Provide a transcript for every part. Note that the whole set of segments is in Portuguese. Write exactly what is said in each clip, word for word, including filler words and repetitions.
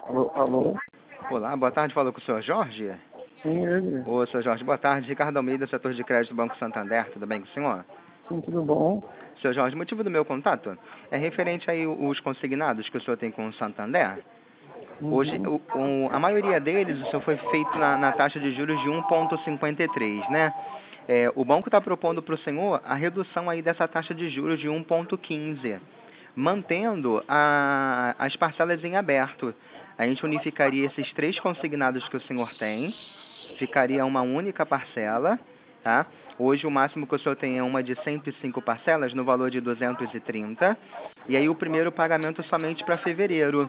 Alô, alô? Olá, boa tarde, falou com o senhor Jorge? Sim, ele. Ô, senhor Jorge, boa tarde. Ricardo Almeida, setor de crédito do Banco Santander, tudo bem com o senhor? Sim, tudo bom? Senhor Jorge, o motivo do meu contato é referente aí os consignados que o senhor tem com o Santander. Hoje, Uhum. o, o, a maioria deles, o senhor foi feito na, na taxa de juros de um vírgula cinquenta e três, né? É, o banco está propondo para o senhor a redução aí dessa taxa de juros de um vírgula quinze, mantendo a, as parcelas em aberto. A gente unificaria esses três consignados que o senhor tem, ficaria uma única parcela, tá? Hoje o máximo que o senhor tem é uma de cento e cinco parcelas no valor de duzentos e trinta, e aí o primeiro pagamento somente para fevereiro.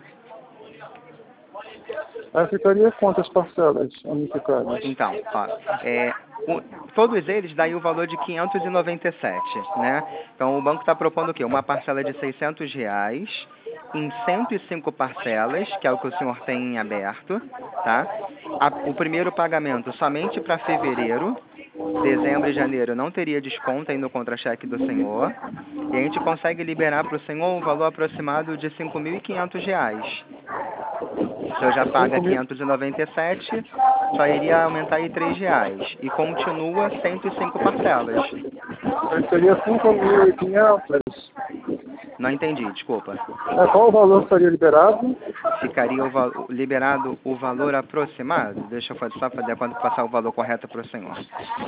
Aí ficaria quantas parcelas unificadas? Então, ó, é, o, todos eles daí o valor de quinhentos e noventa e sete, né? Então o banco está propondo o quê? Uma parcela de seiscentos reais em cento e cinco parcelas, que é o que o senhor tem em aberto, tá? A, o primeiro pagamento somente para fevereiro, dezembro e janeiro não teria desconto aí no contra-cheque do senhor, e a gente consegue liberar para o senhor um valor aproximado de cinco mil e quinhentos reais. O senhor já paga cinco mil? quinhentos e noventa e sete, só iria aumentar aí três reais. E continua cento e cinco parcelas. Aí seria cinco mil e quinhentos. Não entendi, desculpa. É, qual o valor seria liberado? Ficaria o val- liberado o valor aproximado? Deixa eu só fazer a conta, passar o valor correto para o senhor.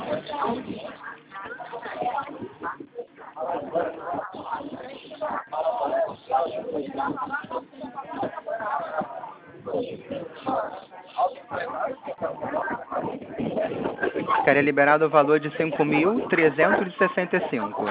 Ficaria liberado o valor de cinco mil trezentos e sessenta e cinco.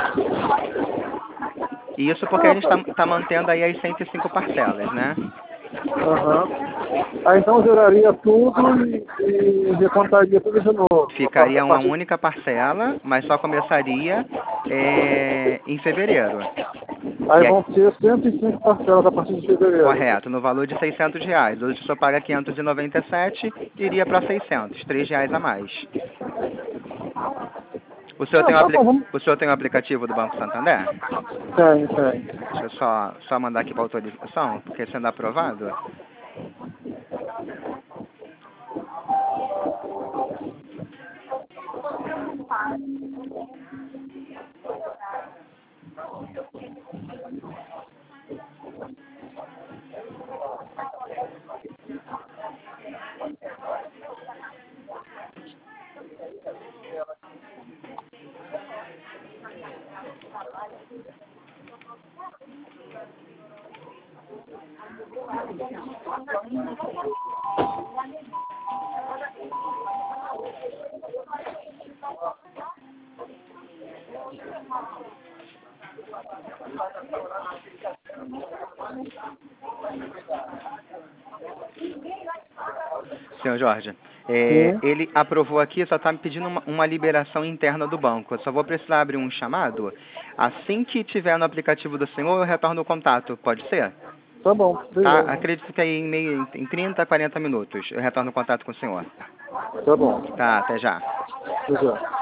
E isso porque a Ah, gente tá. está tá mantendo aí as cento e cinco parcelas, né? Aham. Aí então zeraria tudo e, e recontaria tudo de novo. A par- a Ficaria uma partir, única parcela, mas só começaria é, em fevereiro. aí E aí, vão ser cento e cinco parcelas a partir de fevereiro. correto, no valor de seiscentos reais. Hoje o senhor paga quinhentos e noventa e sete, iria para seiscentos, três reais a mais. O senhor, Ah, tem o tá apli... bom, vamos. o senhor tem o aplicativo do Banco Santander? Tem, tem. Deixa eu só, só mandar aqui para autorização, porque sendo aprovado. Senhor Jorge, é, Sim. ele aprovou aqui, só está me pedindo uma, uma liberação interna do banco. Eu só vou precisar abrir um chamado. Assim que tiver no aplicativo do senhor, eu retorno o contato. Pode ser? Tá bom, Tá? beleza. Acredito que aí em, meio, em trinta, quarenta minutos eu retorno o contato com o senhor. Tá bom. Tá, até já. Até já.